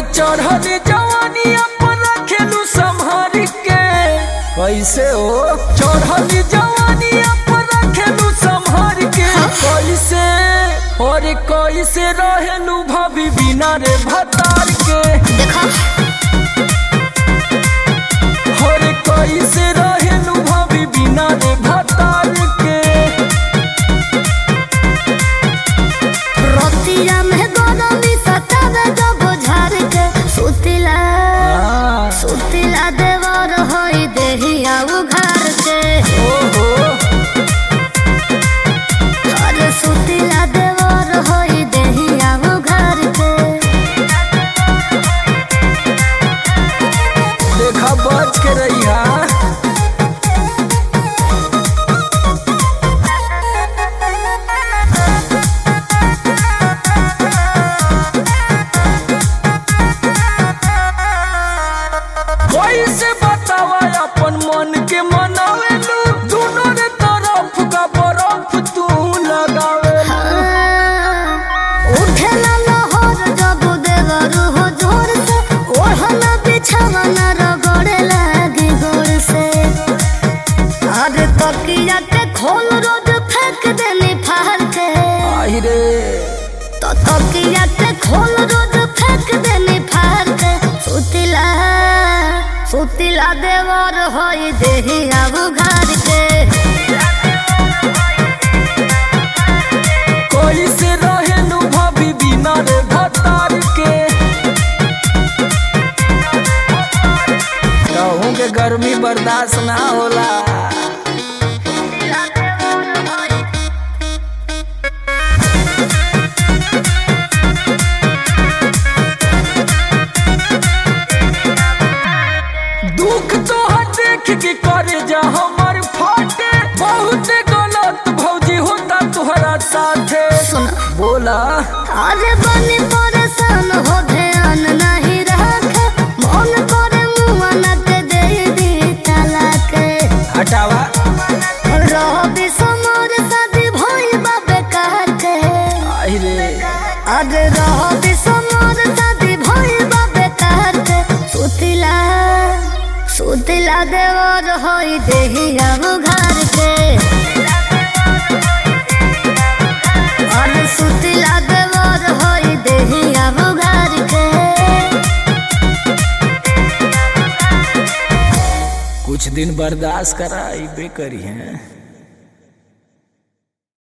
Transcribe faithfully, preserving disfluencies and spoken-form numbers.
चढ़ल जवानी अपन रखेलू संभार के। कैसे हो चढ़ल जवानी अपन रखेलू संभार के। कैसे और कैसे रहेलू भाभी बिना रे भतार के। और कैसे रहेलू भाभी बिना रे भतार के। रोतिया में गोदमी सतावे जब झार के। सुतिला सुतिला देवर होई देहिया उघार के। ओहो अरे सुतिला देवर होई देहिया उघार के। देखा बच के रहिया। कैसे बतावा अपन मन के मनावेलू। दोनों रे तरफ का बर्फ तू लगावेलू। उठेला लहर जब देवर हो जोर से। ओढ़ना बिछावना रगड़े लागी गोर से। अरे तकिया के खोल रोज फेंक देनी फाड़ के। आई रे तो तकिया के खोल रोज फेंक देनी फाड़ के। सुतिला सुतिला देवर होई देहिया उघार के। कैसे रहेलू भाभी बिना रे भतार के। कहूँ के गर्मी बर्दाश्त ना होला। दुख तो देख के करे जा हमर फाटे। बहुत गलत भौजी होता तुहरा साथे। सुन बोला अरे बनी परेशान हो ध्यान नहीं रखे। मन करे मुआ न के दे दी तलाक। हटावा रहो समर शादी भइल बा बेकार के। आई रे अरे रहो समर शादी भइल बा बेकार के। सुतिला सुतिला देवर होई देहिया उघार के। अरे सुतिला देवर होई देहिया उघार के। कुछ दिन बर्दाश्त करा इबे करी है।